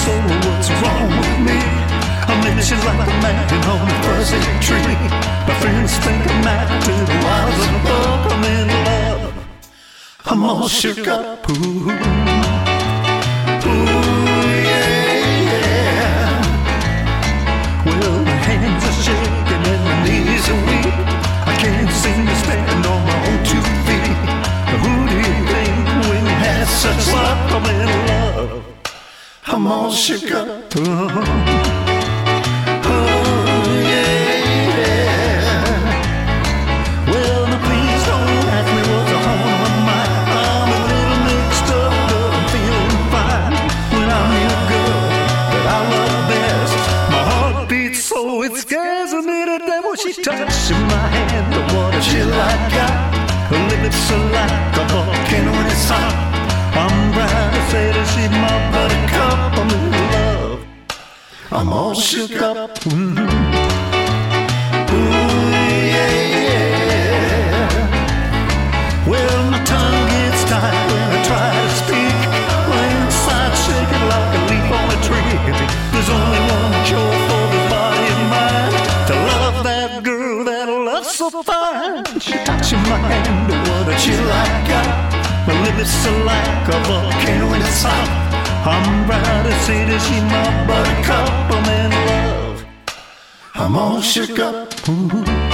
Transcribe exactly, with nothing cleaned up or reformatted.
soul, what's wrong with me? I'm itching like a man on a fuzzy tree. My friends think I'm acting wild as a bug. I'm in love, I'm all shook up. Ooh, ooh, yeah, yeah. Well, my hands are shaking and my knees are weak. I can't seem to stand on my own two feet. Who do you think when you have such luck? I'm in love, I'm all shook up. Ooh. She touching my hand, the water chill I got. Her lips are like a volcano when it's hot. I'm proud to say that she's my buttercup. I'm in love, I'm all shook up. Mm-hmm. Ooh, yeah, yeah. Well, my tongue gets tied when I try to speak. My inside shaking like a leaf on a tree. There's only one cure for this body and mind: to love that girl that loves so fine. She touching my hand, what a chill I got. My lips are like a volcano when it's hot. I'm proud to say that she's my buttercup. I'm in love, I'm all shook up. Ooh.